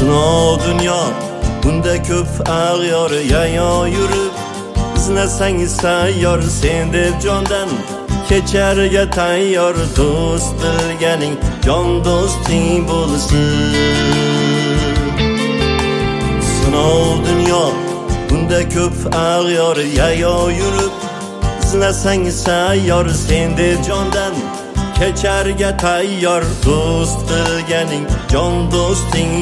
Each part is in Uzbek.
Sinov dunyo bunda ko'p ag'yor yayo yurib, izlasang sayyor sen deb jondan kecharga tayyor. Do'st bilganing jon do'sting bo'lsin. Sinov dunyo bunda ko'p ag'yor yayo yurib, izlasang sayyor sen deb jondan kecharga tayyor. Do'st bilganing jon do'sting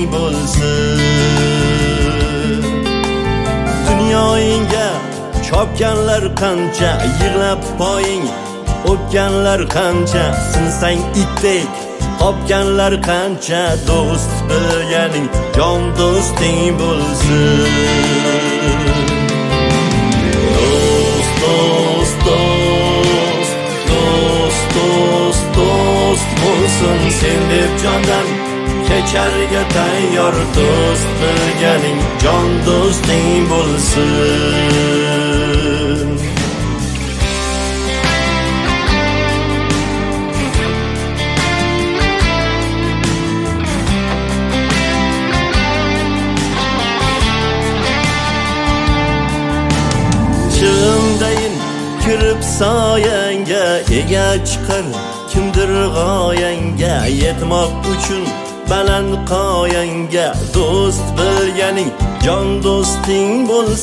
bo'lsin. Dunyoingga chopganlar qancha, yig'lab poying o'pganlar qancha, sinsang itdek qopganlar qancha. Do'st bilganing jon do'sting bo'lsin. Do'st do'st do'st do'st do'st do'st bo'lsin sen deb jondan kecharga tayyor. Do'st bilganing jon do'sting bo'lsin. Chig'imdayin kirib soyangga, ega chiqar kimdir g'oyangga, yetmoq uchun baland qoyangga. Do'st bilganing jon do'sting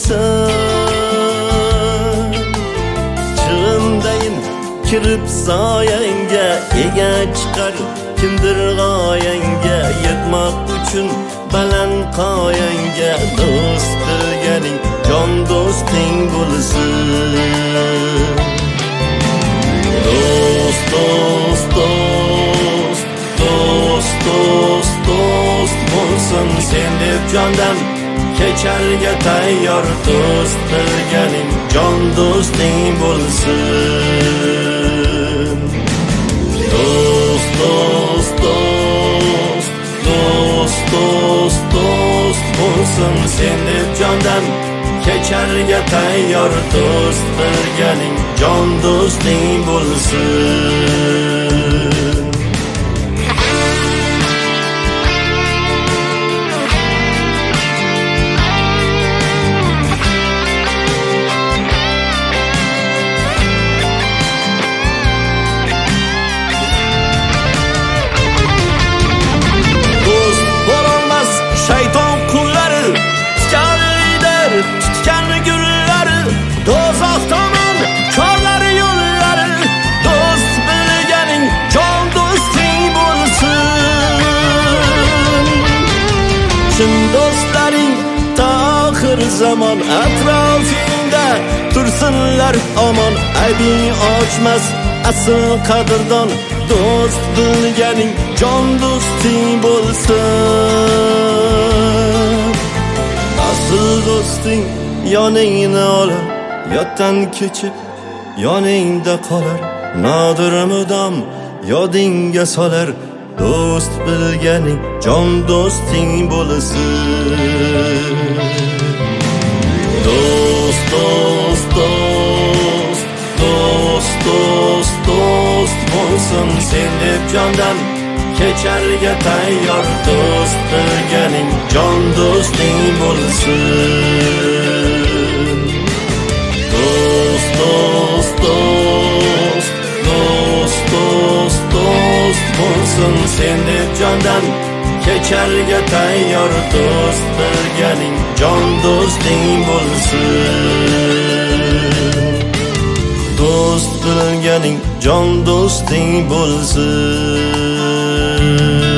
bo'lsin. Chig'imdayin kirib soyangga, ega chiqar kimdir g'oyangga, yetmoq uchun baland qoyangga. Do'st bilganing jon do'sting bo'lsin. Do'st do'st do'st do'st do'st do'st bo'lsin sen deb jondan kecharga tayyor. Do'st bilganing jon do'sting bo'lsin. Do'st do'st do'st do'st do'st do'st bo'lsin sen deb jondan kecharga tayyor. Do'st bilganing jon do'sting bo'lsin. Do'st bo'lolmas shayton qullari, tikalidir tutgan gullari, do'zax tomon korlari yo'llari. Do'st bilganing jon do'sting bo'lsin. Chin do'stlaring ta oxir zamon atrofingda tursinlar omon. Aybing ochmas asl qadrdon. Do'st bilganing jon do'sting bo'lsin. Asl do'sting yoningni olar, yotdan kechib yoningda qolar. Nodir mudom yodingga solar. Do'st bilganing jon do'sting bo'lsin. Do'st do'st do'st do'st do'st do'st bo'lsin sen deb jondan kecharga tayyor. Do'st bilganing jon do'sting bo'lsin. Do'st do'st do'st do'st do'st do'st bo'lsin sen deb jondan kecharga tayyor. Do'st bilganing jon do'sting bo'lsin. Do'st bilganing jon do'sting bo'lsin.